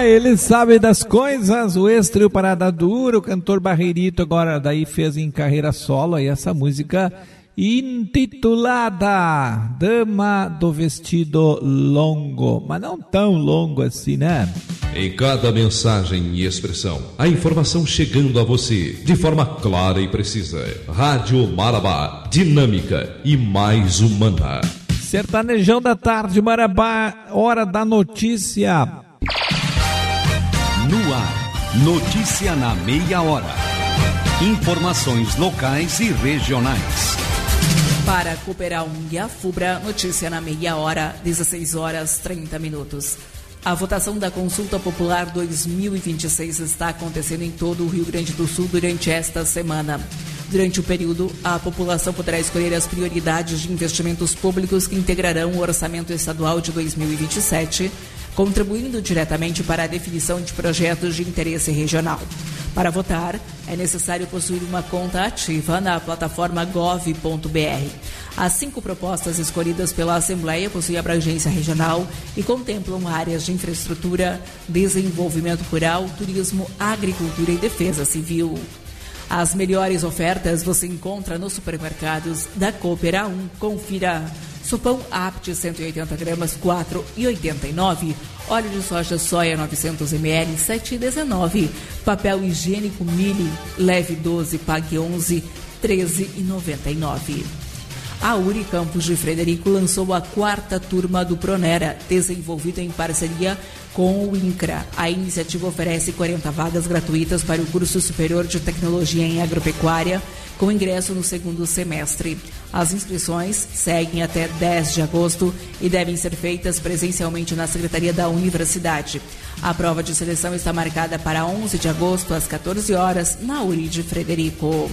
ele sabe das coisas, o ex-trio Parada Dura, o cantor Barreirito agora daí fez em carreira solo aí essa música intitulada Dama do Vestido Longo, mas não tão longo assim, né? Em cada mensagem e expressão, a informação chegando a você de forma clara e precisa. Rádio Marabá, dinâmica e mais humana. Sertanejão da tarde, Marabá, hora da notícia. No ar, notícia na meia hora. Informações locais e regionais. Para Cooperar e a FUBRA, notícia na meia hora, 16 horas 30 minutos. A votação da Consulta Popular 2026 está acontecendo em todo o Rio Grande do Sul durante esta semana. Durante o período, a população poderá escolher as prioridades de investimentos públicos que integrarão o Orçamento Estadual de 2027, contribuindo diretamente para a definição de projetos de interesse regional. Para votar, é necessário possuir uma conta ativa na plataforma gov.br. As 5 propostas escolhidas pela Assembleia possuem abrangência regional e contemplam áreas de infraestrutura, desenvolvimento rural, turismo, agricultura e defesa civil. As melhores ofertas você encontra nos supermercados da Cooperar 1. Confira. Supão Apt 180 gramas, 4,89. Óleo de soja 900 ml, 7,19. Papel higiênico Mili, leve 12, pague 11, 13,99. A URI Campos de Frederico lançou a 4ª turma do Pronera, desenvolvida em parceria com o INCRA. A iniciativa oferece 40 vagas gratuitas para o curso superior de tecnologia em agropecuária, com ingresso no 2º semestre. As inscrições seguem até 10 de agosto e devem ser feitas presencialmente na Secretaria da Universidade. A prova de seleção está marcada para 11 de agosto, às 14 horas, na URI de Frederico.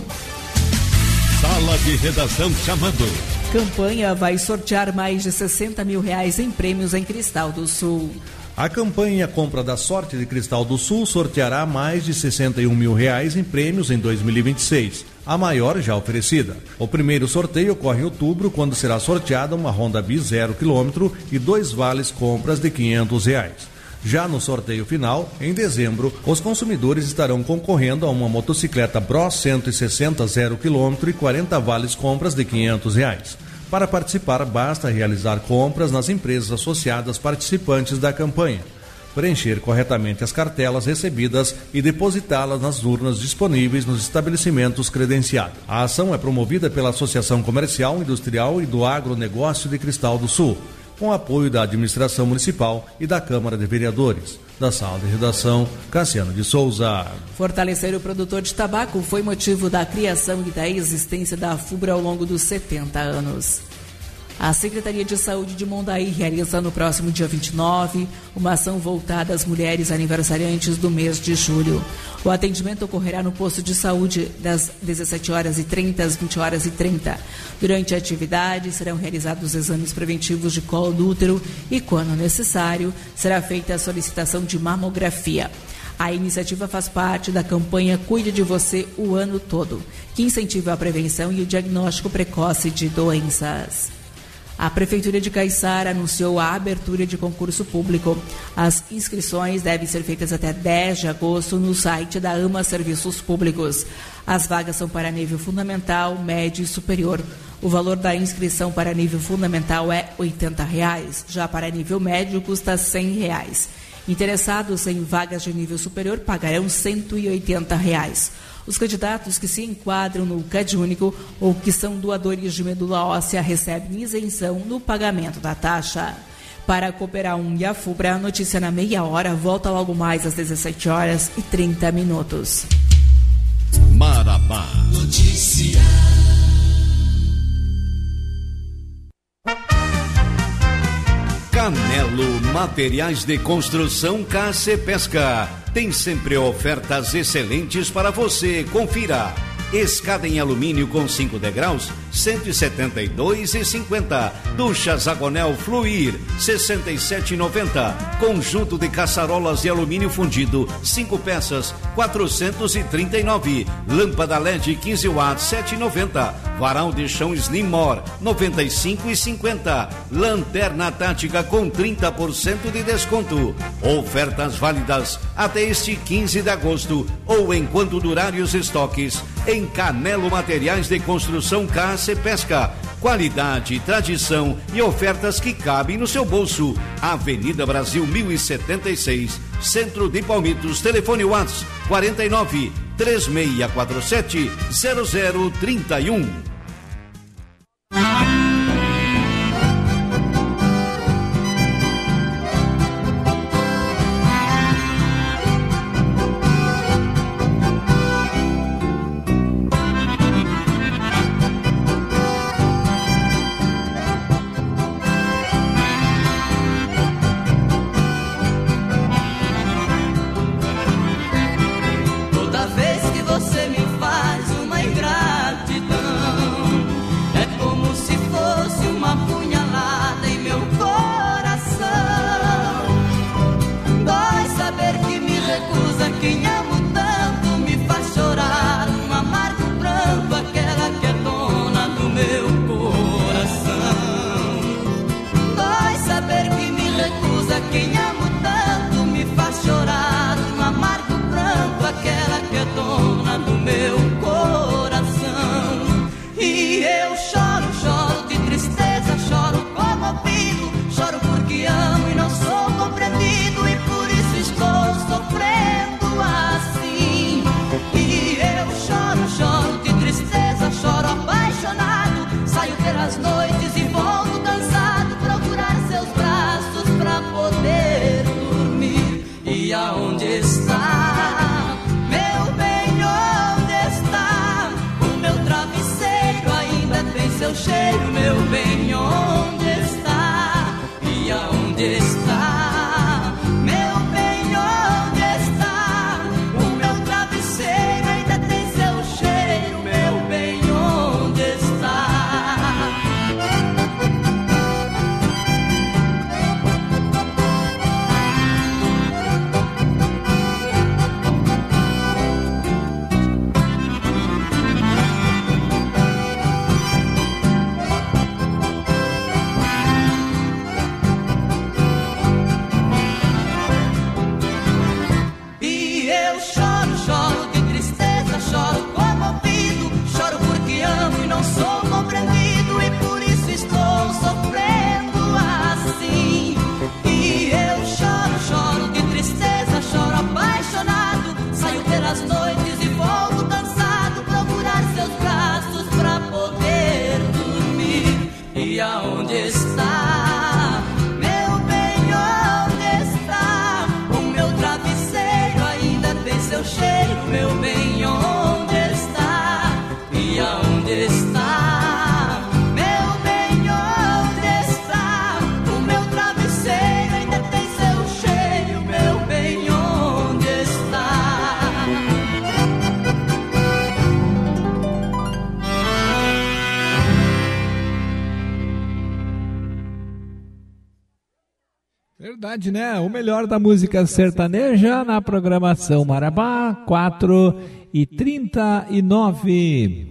Sala de redação chamando. Campanha vai sortear mais de R$60 mil em prêmios em Cristal do Sul. A campanha Compra da Sorte de Cristal do Sul sorteará mais de R$61 mil em prêmios em 2026, a maior já oferecida. O primeiro sorteio ocorre em outubro, quando será sorteada uma Honda Bis 0 km e 2 vales compras de R$500. Já no sorteio final, em dezembro, os consumidores estarão concorrendo a uma motocicleta Bros 160 0 km e 40 vales compras de R$500. Para participar, basta realizar compras nas empresas associadas participantes da campanha, preencher corretamente as cartelas recebidas e depositá-las nas urnas disponíveis nos estabelecimentos credenciados. A ação é promovida pela Associação Comercial, Industrial e do Agronegócio de Cristal do Sul, com apoio da Administração Municipal e da Câmara de Vereadores. Da sala de redação, Cassiano de Souza. Fortalecer o produtor de tabaco foi motivo da criação e da existência da FUBRA ao longo dos 70 anos. A Secretaria de Saúde de Mondaí realiza no próximo dia 29 uma ação voltada às mulheres aniversariantes do mês de julho. O atendimento ocorrerá no posto de saúde das 17h30 às 20h30. Durante a atividade serão realizados exames preventivos de colo do útero e, quando necessário, será feita a solicitação de mamografia. A iniciativa faz parte da campanha Cuide de Você o ano todo, que incentiva a prevenção e o diagnóstico precoce de doenças. A Prefeitura de Caiçara anunciou a abertura de concurso público. As inscrições devem ser feitas até 10 de agosto no site da AMA Serviços Públicos. As vagas são para nível fundamental, médio e superior. O valor da inscrição para nível fundamental é R$ 80, já para nível médio custa R$ 100. Interessados em vagas de nível superior pagarão R$ 180. Os candidatos que se enquadram no CadÚnico ou que são doadores de medula óssea recebem isenção no pagamento da taxa. Para Cooperar e a FUBRA, notícia na meia hora, volta logo mais às 17h30. Marabá. Notícia. Canelo Materiais de Construção KC Pesca. Tem sempre ofertas excelentes para você. Confira. Escada em alumínio com 5 degraus, 172,50. Ducha Zagonel Fluir, 67,90. Conjunto de caçarolas de alumínio fundido, 5 peças, 439. Lâmpada LED 15 watts, 7,90. Varal de chão Slimmore, 95,50. Lanterna tática com 30% de desconto. Ofertas válidas até este 15 de agosto ou enquanto durarem os estoques em Canelo Materiais de Construção Caça e Pesca. Qualidade, tradição e ofertas que cabem no seu bolso. Avenida Brasil 1076, Centro de Palmitos. Telefone WhatsApp 49 3647 0031. Verdade, né? O melhor da música sertaneja na programação Marabá, 4h39.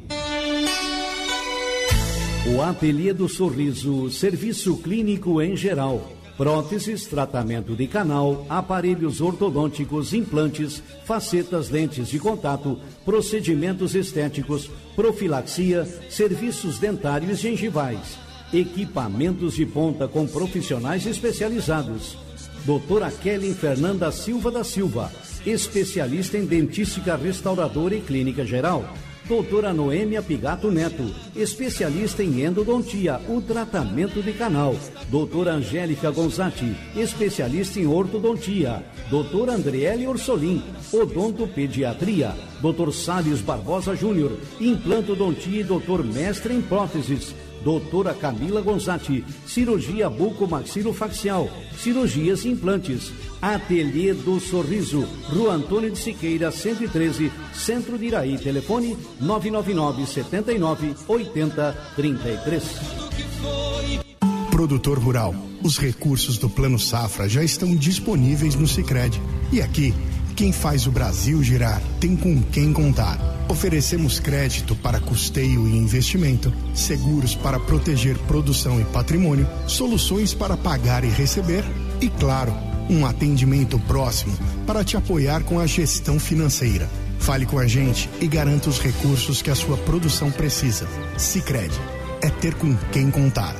O Ateliê do Sorriso, serviço clínico em geral. Próteses, tratamento de canal, aparelhos ortodônticos, implantes, facetas, lentes de contato, procedimentos estéticos, profilaxia, serviços dentários e gengivais. Equipamentos de ponta com profissionais especializados. Doutora Kelly Fernanda Silva da Silva, especialista em dentística restauradora e clínica geral. Doutora Noêmia Pigato Neto, especialista em endodontia, o tratamento de canal. Doutora Angélica Gonzatti, especialista em ortodontia. Doutora Andriele Orsolim, odontopediatria. Doutor Salles Barbosa Júnior, implantodontia e doutor mestre em próteses. Doutora Camila Gonzatti, cirurgia bucomaxilofacial, cirurgias e implantes. Ateliê do Sorriso, Rua Antônio de Siqueira, 113, Centro de Iraí. Telefone 999 79 80 33. Produtor rural, os recursos do Plano Safra já estão disponíveis no Sicredi. E aqui, quem faz o Brasil girar tem com quem contar. Oferecemos crédito para custeio e investimento, seguros para proteger produção e patrimônio, soluções para pagar e receber e, claro, um atendimento próximo para te apoiar com a gestão financeira. Fale com a gente e garanta os recursos que a sua produção precisa. Sicredi é ter com quem contar.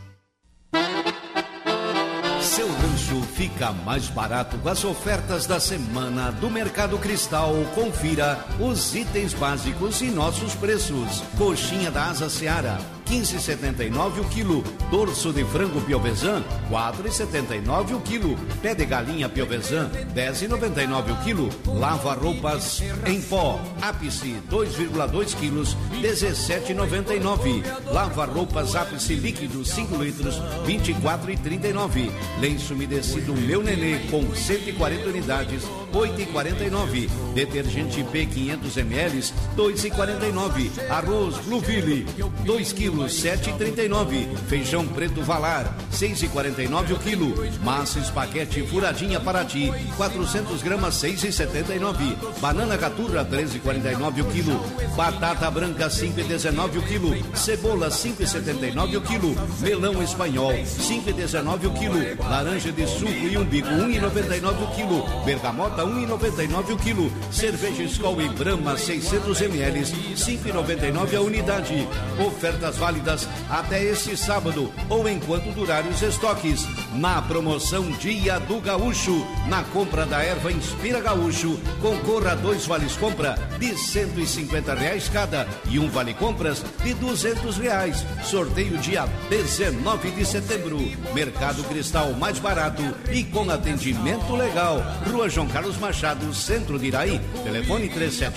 Seu rancho fica mais barato com as ofertas da semana do Mercado Cristal. Confira os itens básicos e nossos preços. Coxinha da Asa Seara, 15,79 o quilo. Dorso de frango Piovesan, 4,79 o quilo. Pé de galinha Piovesan, 10,99 o quilo. Lava-roupas em pó, ápice, 2,2 quilos, 17,99. Lava-roupas ápice líquido, 5 litros, 24,39. Lenço umedecido Meu Nenê, com 140 unidades, 8,49. Detergente P 500 ml, 2,49. Arroz Blueville, 2 quilos, 7,39. Feijão preto Valar, 6,49 o quilo. Massa espaguete furadinha Paraty, 400 gramas, 6,79. Banana caturra, 13,49 o quilo. Batata branca, 5,19 o quilo. Cebola, 5,79 o quilo. Melão espanhol, 5,19 o quilo. Laranja de suco e umbigo, 1,99 o quilo. Bergamota, 1,99 o quilo. Cerveja Skol e Brahma, 600 ml, 5,99 a unidade. Ofertas válidas até este sábado ou enquanto durarem os estoques. Na promoção Dia do Gaúcho, na compra da erva Inspira Gaúcho, concorra a 2 vales compra de R$150 cada e um vale compras de R$200. Sorteio dia 19 de setembro. Mercado Cristal mais barato e com atendimento legal. Rua João Carlos Machado, Centro de Iraí. Telefone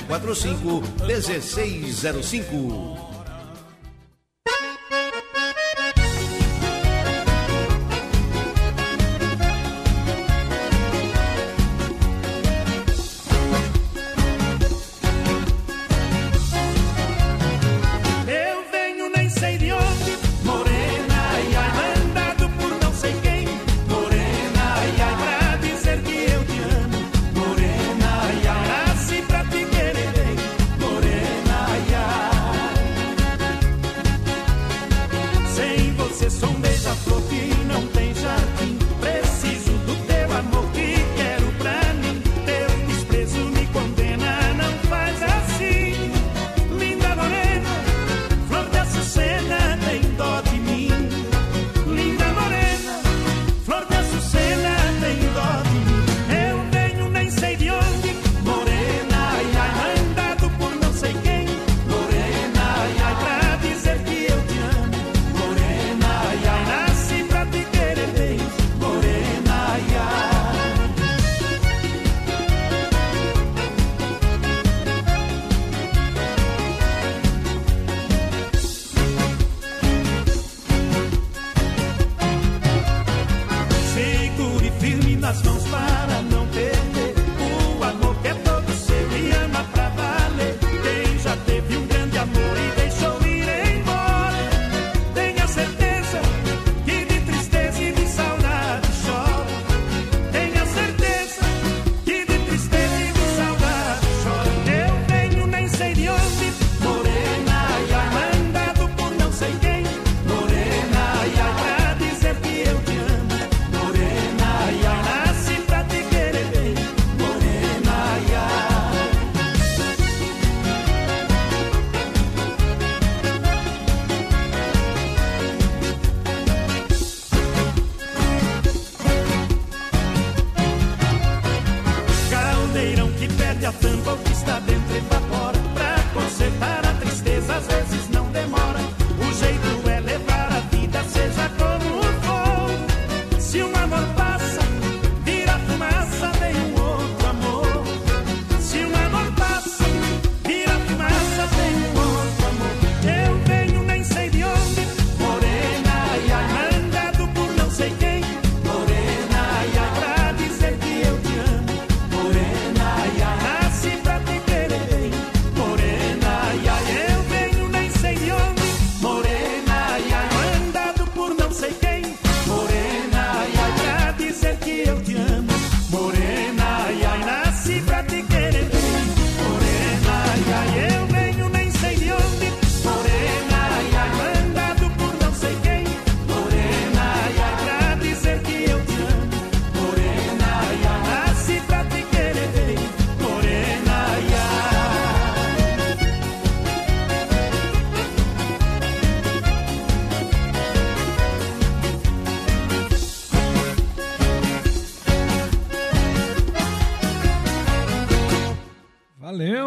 3745-1605.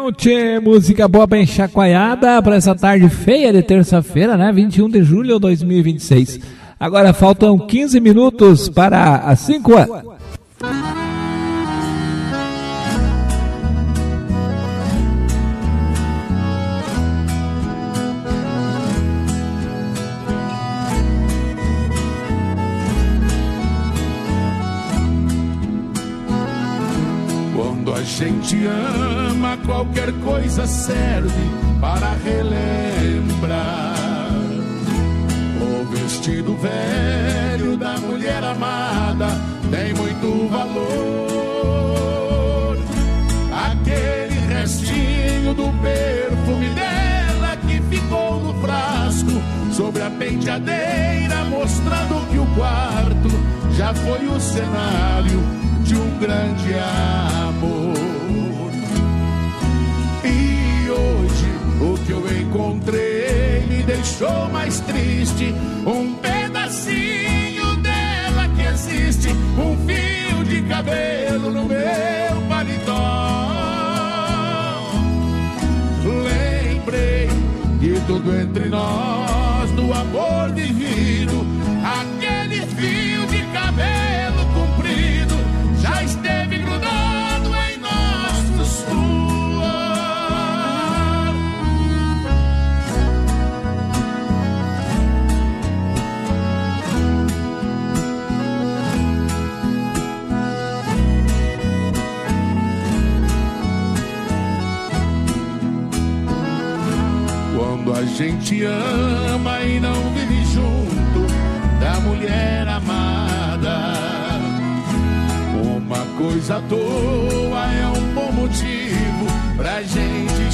Bom, tchê, música boa bem chacoalhada para essa tarde feia de terça-feira, né? 21 de julho de 2026. Agora faltam 15 minutos para as 5 horas. Quando a gente ama, qualquer coisa serve para relembrar. O vestido velho da mulher amada tem muito valor. Aquele restinho do perfume dela que ficou no frasco sobre a penteadeira, mostrando que o quarto já foi o cenário de um grande amor. E hoje o que eu encontrei me deixou mais triste. Um pedacinho dela que existe, um fio de cabelo no meu paletó. Lembrei de tudo entre nós, do amor divino. Aquele fio de cabelo comprido já esteve grudado em nosso suor. Quando a gente ama e não vive junto da mulher amada, uma coisa à toa é um bom motivo pra gente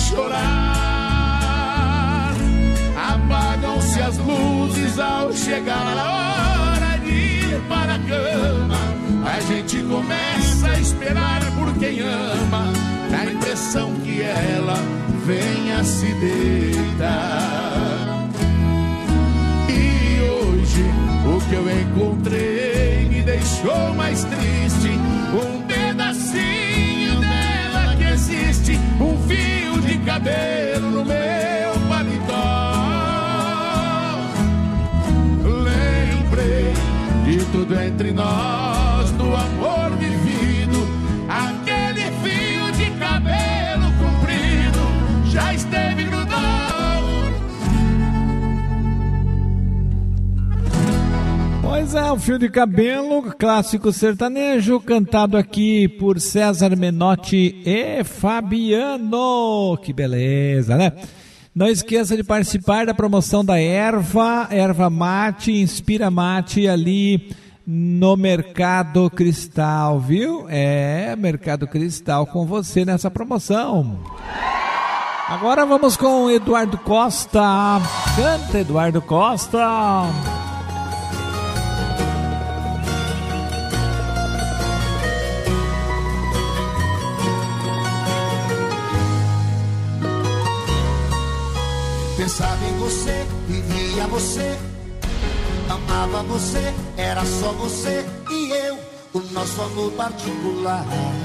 chorar. Apagam-se as luzes ao chegar a hora de ir para a cama. A gente começa a esperar por quem ama, na impressão que ela venha se deitar. E hoje o que eu encontrei me deixou mais triste. Um pedacinho dela que existe, um fio de cabelo no meu paletó. Lembrei de tudo entre nós, do amor vivido. Aquele fio de cabelo comprido já esteve grudado. Pois é, o fio de cabelo, clássico sertanejo, cantado aqui por César Menotti e Fabiano. Que beleza, né? Não esqueça de participar da promoção da Erva Mate, Inspira Mate, ali no Mercado Cristal, viu? É, Mercado Cristal com você nessa promoção. Agora vamos com Eduardo Costa. Canta, Eduardo Costa. Pensava em você, vivia você, amava você, era só você e eu, o nosso amor particular,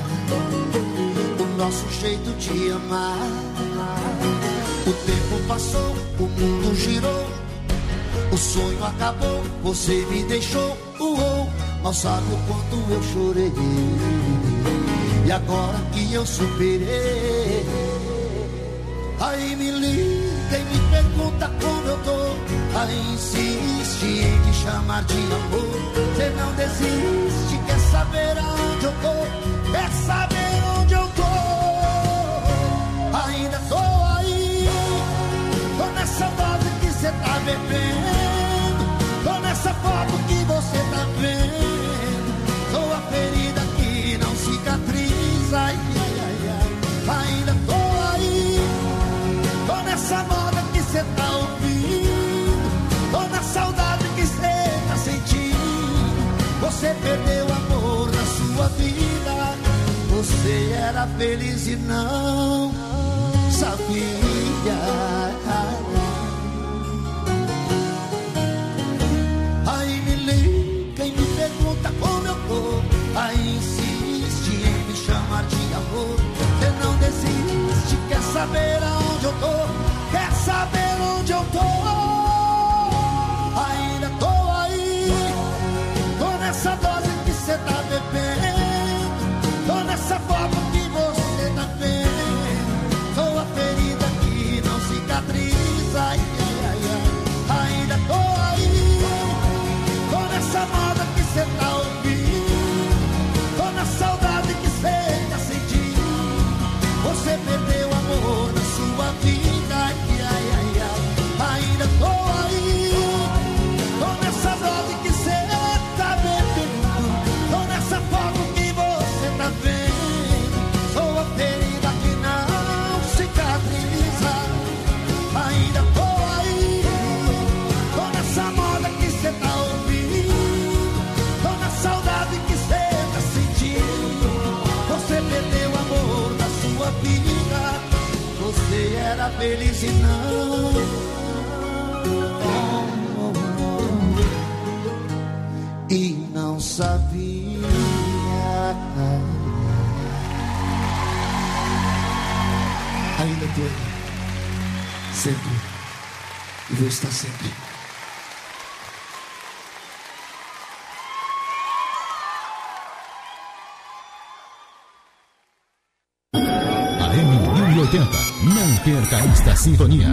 o nosso jeito de amar. O tempo passou, o mundo girou, o sonho acabou, você me deixou, mal sabe o quanto eu chorei. E agora que eu superei, aí me liga e me pergunta como eu tô, aí insiste em me chamar de amor. Você não desiste, quer saber aonde eu tô, quer saber onde eu tô. Ainda tô aí, tô nessa dose que cê tá bebendo, tô nessa foto que você tá vendo, sou a ferida que não cicatriza. Ai, ai, ai, ai. Ainda tô aí, tô nessa moda que cê tá ouvindo, tô na saudade que cê tá sentindo. Você perdeu amor na sua vida, você era feliz e não sabia. Aí me liga e me pergunta como eu tô, aí insiste em me chamar de amor. Você não desiste, quer saber aonde eu tô, quer saber onde eu tô. Ainda tô aí, tô nessa dose que cê tá bebendo, tô nessa forma que você tá vendo. Sou a ferida que não cicatriza, ai, ai, ai. Ainda tô aí, tô nessa moda que cê tá ouvindo, tô na saudade que cê tá sentindo. Você perdeu amor na sua vida, ai, ai, ai, ai. Ainda tô aí, tô nessa dose que cê tá bebendo, tô nessa foto que você tá vendo. Sou a ferida que não cicatriza. Ainda tô aí, tô nessa moda que cê tá ouvindo, tô na saudade que cê tá sentindo. Você perdeu amor na sua vida, você era feliz e não. E não sabia. Ainda tô aí, sempre, e vou estar sempre. AM 1080, não perca esta sintonia.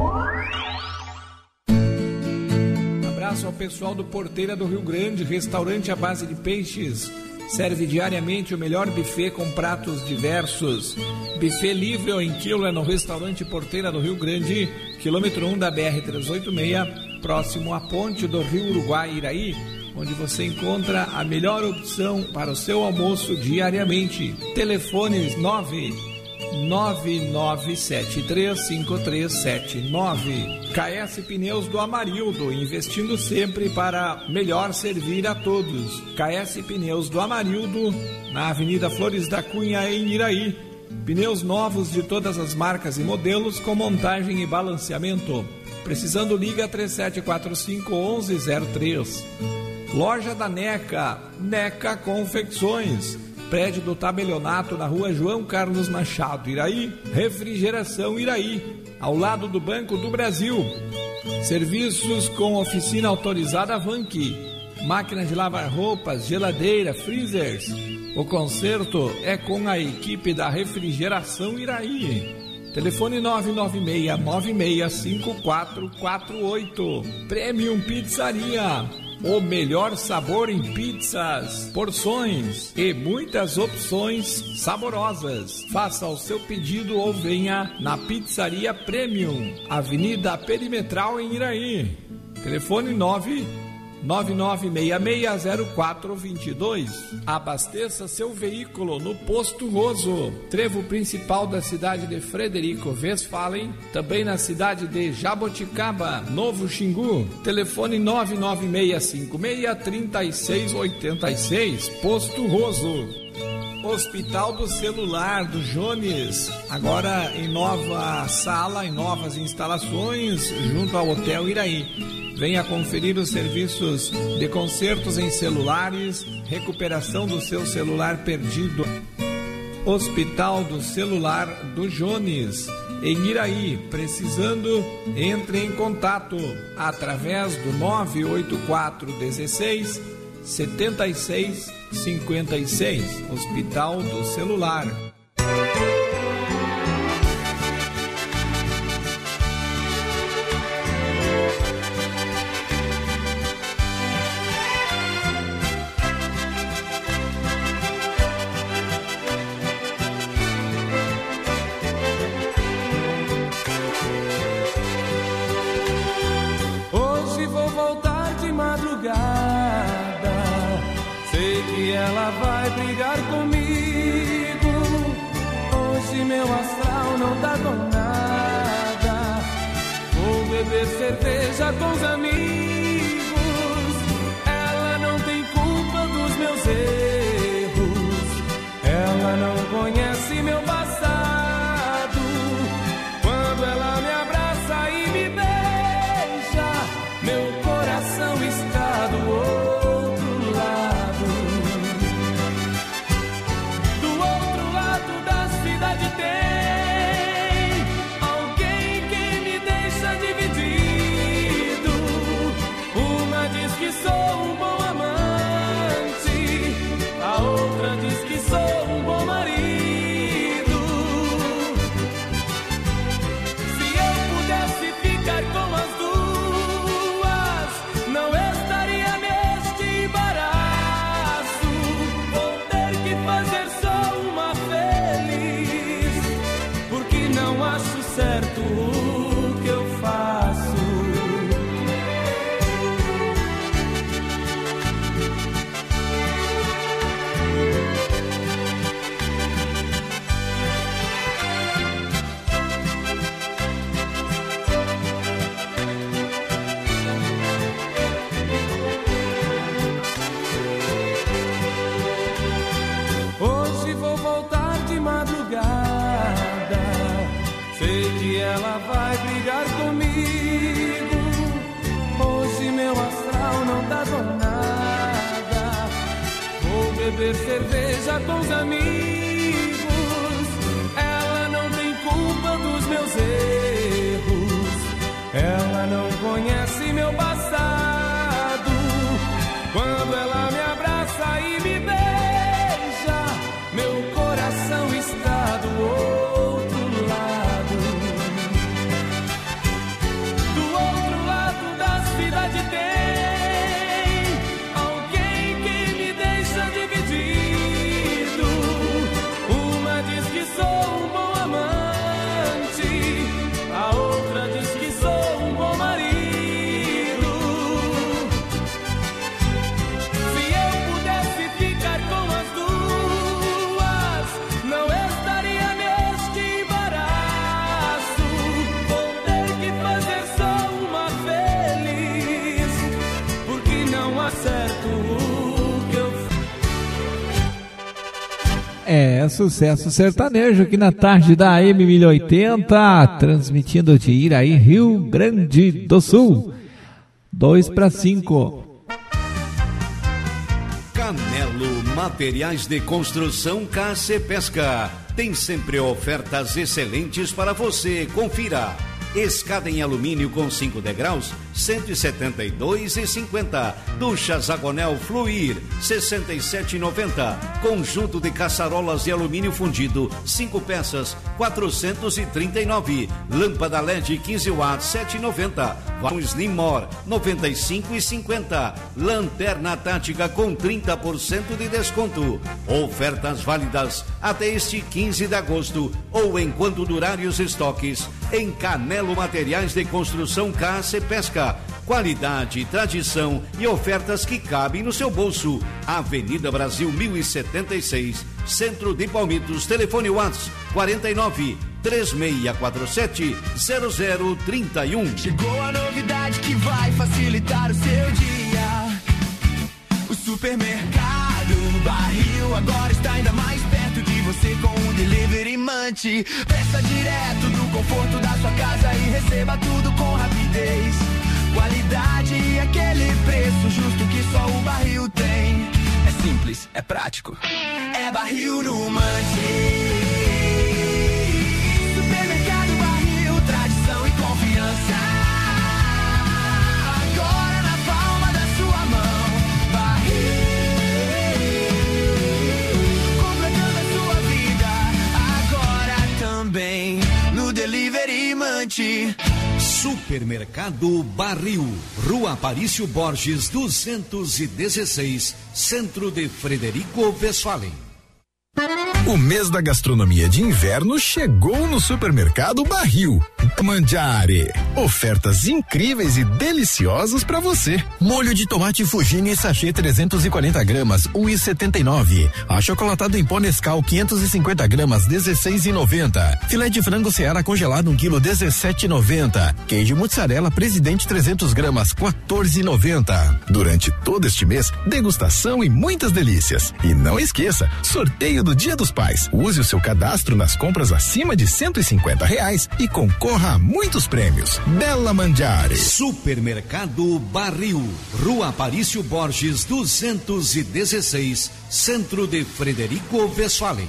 Abraço ao pessoal do Porteira do Rio Grande, restaurante à base de peixes. Serve diariamente o melhor buffet com pratos diversos. Buffet livre ou em quilo é no restaurante Porteira do Rio Grande, quilômetro 1 da BR-386, próximo à ponte do Rio Uruguai-Iraí, onde você encontra a melhor opção para o seu almoço diariamente. Telefones 999735379. KS Pneus do Amarildo, investindo sempre para melhor servir a todos. KS Pneus do Amarildo, na Avenida Flores da Cunha, em Iraí. Pneus novos de todas as marcas e modelos, com montagem e balanceamento. Precisando, liga 3745-1103. Loja da NECA, NECA Confecções. Prédio do Tabelionato, na rua João Carlos Machado, Iraí. Refrigeração Iraí, ao lado do Banco do Brasil. Serviços com oficina autorizada Vanqui. Máquina de lavar roupas, geladeira, freezers. O conserto é com a equipe da Refrigeração Iraí. Telefone 996-565448. Premium Pizzaria. O melhor sabor em pizzas, porções e muitas opções saborosas. Faça o seu pedido ou venha na Pizzaria Premium, Avenida Perimetral, em Iraí. Telefone 999660422. Abasteça seu veículo no Posto Roso, trevo principal da cidade de Frederico Westphalen, também na cidade de Jaboticaba, Novo Xingu. Telefone 996563686. Posto Roso. Hospital do Celular do Jones, agora em nova sala, em novas instalações, junto ao Hotel Iraí. Venha conferir os serviços de consertos em celulares, recuperação do seu celular perdido. Hospital do Celular do Jones, em Iraí. Precisando, entre em contato através do 984 16 76 56. Hospital do Celular. Hoje vou voltar de madrugada, sei que ela vai brigar comigo. Hoje meu astral não tá com nada, vou beber cerveja com os amigos. Ela não tem culpa dos meus erros, ela não conhece meu passado. Quando ela me abraça e me beija, meu coração está do outro lado. Do outro lado da cidade tem que ela vai brigar comigo. Hoje meu astral não tá bom nada. Vou beber cerveja com os amigos. Ela não tem culpa dos meus erros. Ela não conhece meu passado. Quando ela me abraça e me beija, meu coração está do outro lado. Do outro lado da cidade tem alguém que me deixa dividido. Uma diz que sou um bom amante, a outra diz que sou um bom marido. Se eu pudesse ficar com as duas, não estaria neste embaraço. Vou ter que fazer só uma feliz, porque não acerto o que eu É, sucesso sertanejo aqui na tarde da AM 1080, transmitindo de Iraí, Rio Grande do Sul. 2-5. Canelo Materiais de Construção KC Pesca. Tem sempre ofertas excelentes para você. Confira. Escada em alumínio com 5 degraus, R$ 172,50. Ducha Zagonel Fluir, R$ 67,90. Conjunto de caçarolas de alumínio fundido, 5 peças, R$ 439. Lâmpada LED 15 watts, R$ 7,90. Um Slim More, R$ 95,50. Lanterna tática com 30% de desconto. Ofertas válidas até este 15 de agosto ou enquanto durarem os estoques em Canelo Materiais de Construção KC Pesca. Qualidade, tradição e ofertas que cabem no seu bolso. Avenida Brasil 1076, Centro de Palmitos. Telefone WhatsApp 49 3647 0031. Chegou a novidade que vai facilitar o seu dia. O supermercado Barril agora está ainda mais perto de você com o Delivery Munch. Peça direto do conforto da sua casa e receba tudo com rapidez. Qualidade e aquele preço justo que só o Barril tem. É simples, é prático. É Barril no Munch. Supermercado Barril, tradição e confiança. Agora na palma da sua mão. Barril, completando a sua vida. Agora também no Delivery Munch. Supermercado Barril, Rua Aparício Borges 216, Centro de Frederico Westphalen. O mês da gastronomia de inverno chegou no Supermercado Barril. Mangiare, ofertas incríveis e deliciosas para você. Molho de tomate Fugini sachê 340 gramas, 1,79. Achocolatado em pó Nescau 550 gramas, 16,90. Filé de frango Seara congelado 1 quilo, 17,90. Queijo mussarela Presidente 300 gramas, 14,90. Durante todo este mês, degustação e muitas delícias. E não esqueça, sorteio do Dia dos Pais. Use o seu cadastro nas compras acima de R$150 e concorra a muitos prêmios. Bela Mangiare. Supermercado Barril, Rua Aparício Borges 216, Centro de Frederico Westphalen.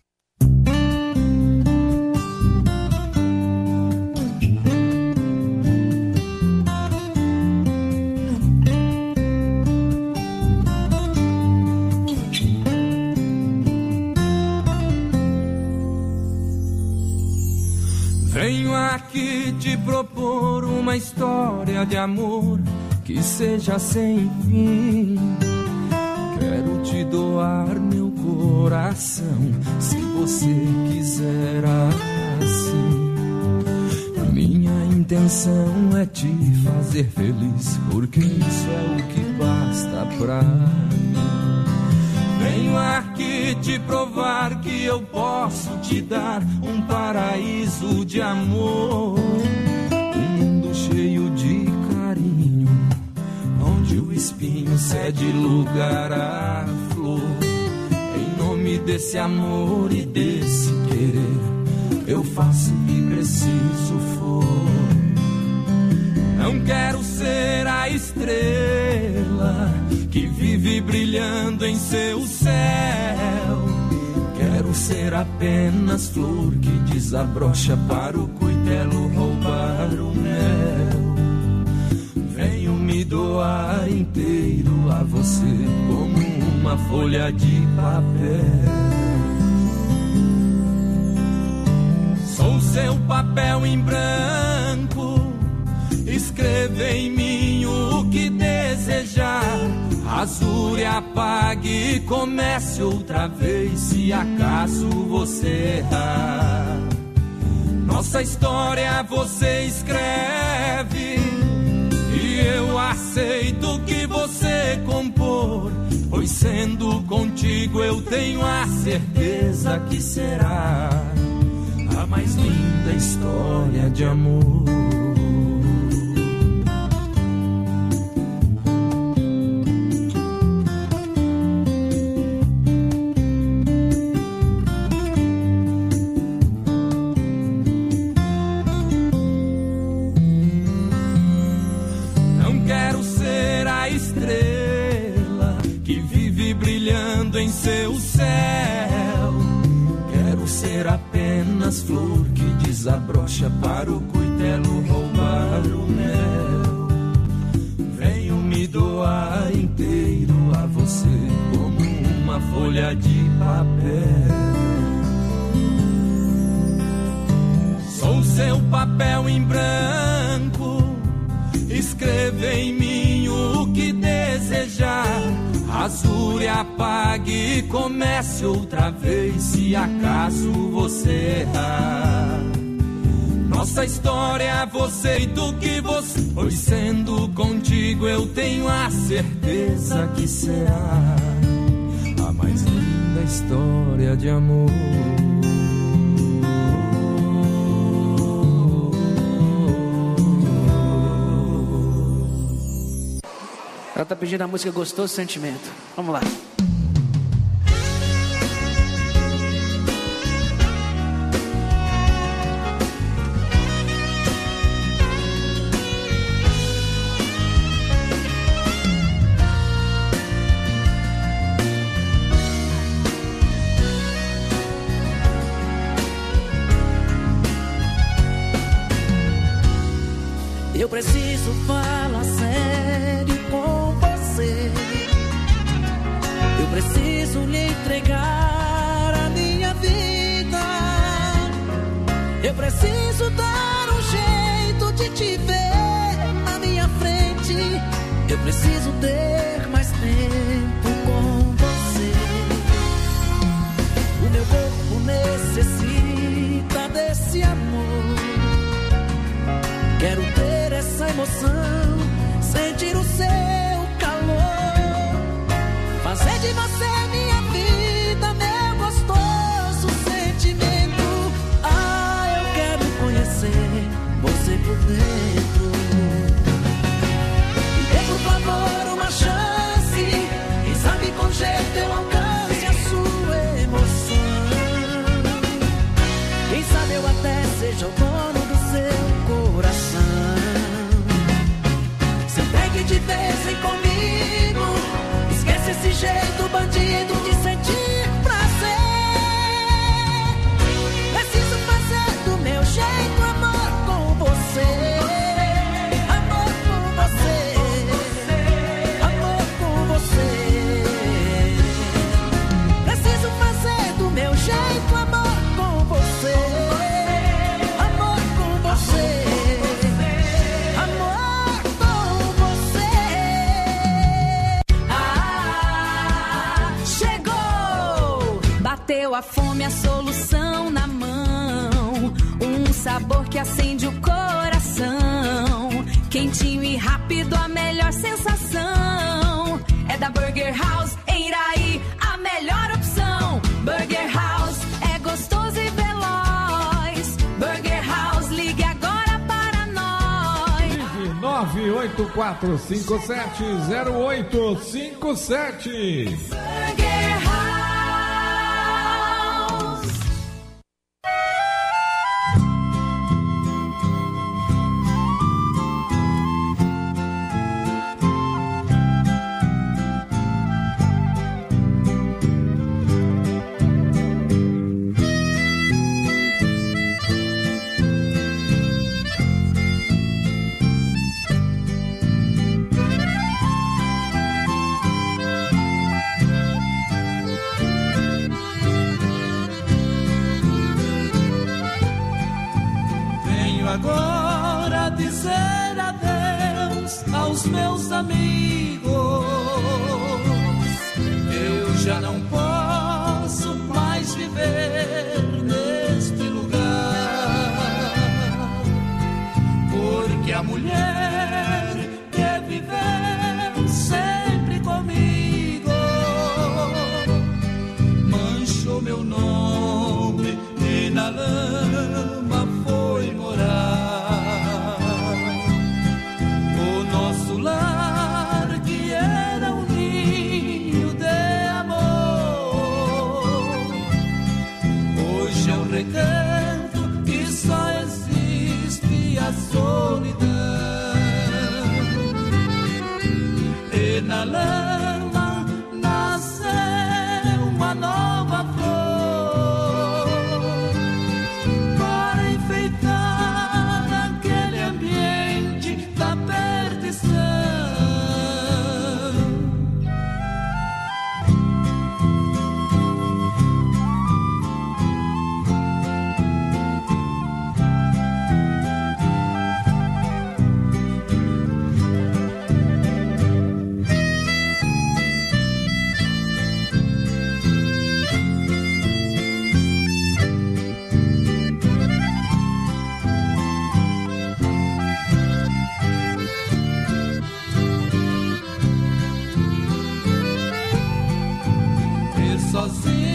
Venho aqui te propor uma história de amor que seja sem fim. Quero te doar meu coração, se você quiser assim. Minha intenção é te fazer feliz, porque isso é o que basta pra mim. Venho aqui te provar que eu posso te dar um paraíso de amor, um mundo cheio de carinho, onde o espinho cede lugar à flor. Em nome desse amor e desse querer, eu faço o que preciso estrela que vive brilhando em seu céu. Quero ser apenas flor que desabrocha para o cuitelo roubar o mel. Venho me doar inteiro a você como uma folha de papel. Sou seu papel em branco, escreva em mim o que desejar. Rasure, apague e comece outra vez se acaso você errar. Nossa história você escreve e eu aceito o que você compor, pois sendo contigo eu tenho a certeza que será a mais linda história de amor. Não quero ser a estrela que vive brilhando em seu céu. Quero ser apenas flor que desabrocha para o cuitelo roubar o mel. Venho me doar inteiro a você como uma folha de papel. Sou seu papel em branco, escreva em mim o que desejar. Rasure, apague e comece outra vez se acaso você errar. Nossa história você e do que você, pois sendo contigo eu tenho a certeza que será a mais linda história de amor. Ela tá pedindo a música Gostoso Sentimento. Vamos lá. Eu preciso falar sério com você. Eu preciso lhe entregar a minha vida. Eu preciso dar um jeito de te ver na minha frente. Eu preciso ter mais tempo com você. O meu corpo necessita desse amor. Quero ter essa emoção, sentir o seu calor, fazer de você minha vida, meu gostoso sentimento. Ah, eu quero conhecer você por dentro. Me dê por favor uma chance, quem sabe com jeito eu alcance a sua emoção. Quem sabe eu até seja o dono do seu coração. Se entregue de vez em comigo, esquece esse jeito bandido de sentir prazer. Preciso fazer do meu jeito amor com você. Amor com você. Amor com você. Preciso fazer do meu jeito amor com você. Amor com você. Amor com você. Ah, chegou! Bateu a fome, a solução na mão. Um sabor que acende o coração. Quentinho e rápido, a melhor sensação. É da Burger House, em Iraí, a melhor opção. Burger House é gostoso e veloz. Burger House, ligue agora para nós. 984570857. Burger House. agora dizer adeus aos meus amigos. Eu já não posso mais viver neste lugar, porque a mulher que viveu sempre comigo manchou meu nome e na lama foi morar. O nosso lar que era um ninho de amor, hoje é um recanto que só existe a solidão. E na lama nasceu uma nova flor para enfeitar aquele ambiente da perdição. Sozinho